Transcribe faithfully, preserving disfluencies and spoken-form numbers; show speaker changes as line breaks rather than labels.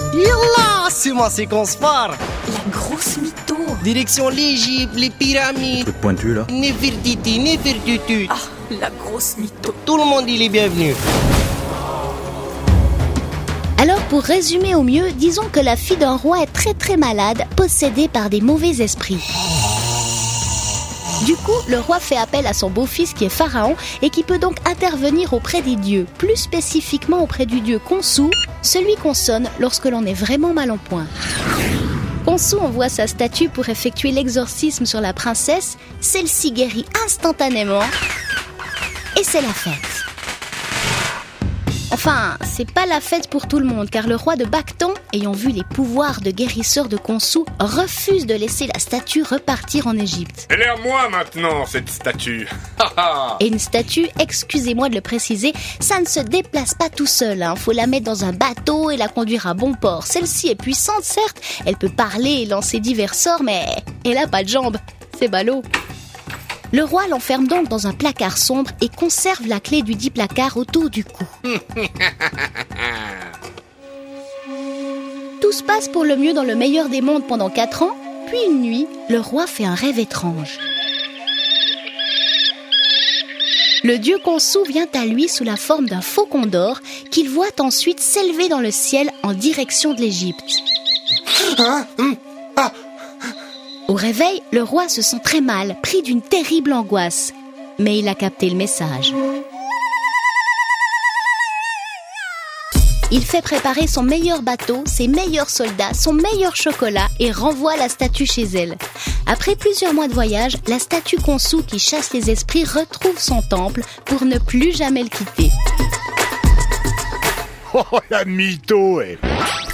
Yallah, c'est moi, c'est qu'on se part.
La grosse mytho.
Direction l'Égypte, les pyramides.
Truc pointu là.
Nefertiti, Nefertutu.
Ah, la grosse mytho.
Tout le monde, il est bienvenu.
Alors pour résumer au mieux, disons que la fille d'un roi est très très malade, possédée par des mauvais esprits. Du coup, le roi fait appel à son beau-fils qui est pharaon et qui peut donc intervenir auprès des dieux, plus spécifiquement auprès du dieu Khonsou, celui qu'on sonne lorsque l'on est vraiment mal en point. Khonsou envoie sa statue pour effectuer l'exorcisme sur la princesse, celle-ci guérit instantanément et c'est la fête. Enfin, c'est pas la fête pour tout le monde, car le roi de Bacton, ayant vu les pouvoirs de guérisseur de Khonsou, refuse de laisser la statue repartir en Égypte.
Elle est à moi maintenant, cette statue.
Et une statue, excusez-moi de le préciser, ça ne se déplace pas tout seul, hein. Faut la mettre dans un bateau et la conduire à bon port. Celle-ci est puissante, certes, elle peut parler et lancer divers sorts, mais elle a pas de jambes. C'est ballot. Le roi l'enferme donc dans un placard sombre et conserve la clé du dit placard autour du cou. Tout se passe pour le mieux dans le meilleur des mondes pendant quatre ans, puis une nuit, le roi fait un rêve étrange. Le dieu Khonsou vient à lui sous la forme d'un faucon d'or qu'il voit ensuite s'élever dans le ciel en direction de l'Égypte.
Hein? Ah.
Au réveil, le roi se sent très mal, pris d'une terrible angoisse. Mais il a capté le message. Il fait préparer son meilleur bateau, ses meilleurs soldats, son meilleur chocolat et renvoie la statue chez elle. Après plusieurs mois de voyage, la statue Khonsou qui chasse les esprits retrouve son temple pour ne plus jamais le quitter.
Oh, la mytho, eh.